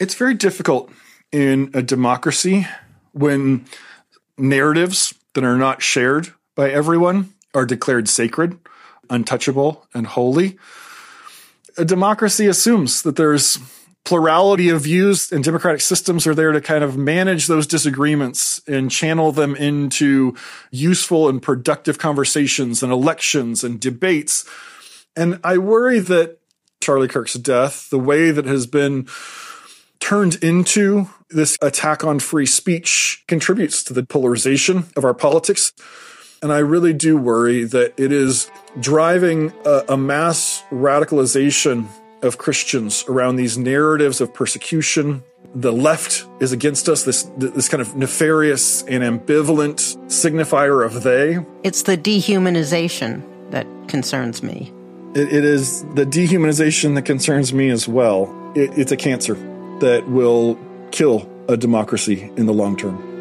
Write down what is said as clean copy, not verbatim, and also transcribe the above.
It's very difficult in a democracy when narratives that are not shared by everyone are declared sacred, untouchable, and holy. A democracy assumes that there's plurality of views, and democratic systems are there to kind of manage those disagreements and channel them into useful and productive conversations and elections and debates. And I worry that Charlie Kirk's death, the way that has been turned into this attack on free speech, contributes to the polarization of our politics. And I really do worry that it is driving a mass radicalization of Christians around these narratives of persecution. The left is against us, this kind of nefarious and ambivalent signifier of they. It's the dehumanization that concerns me. It is the dehumanization that concerns me as well. It's a cancer that will kill a democracy in the long term.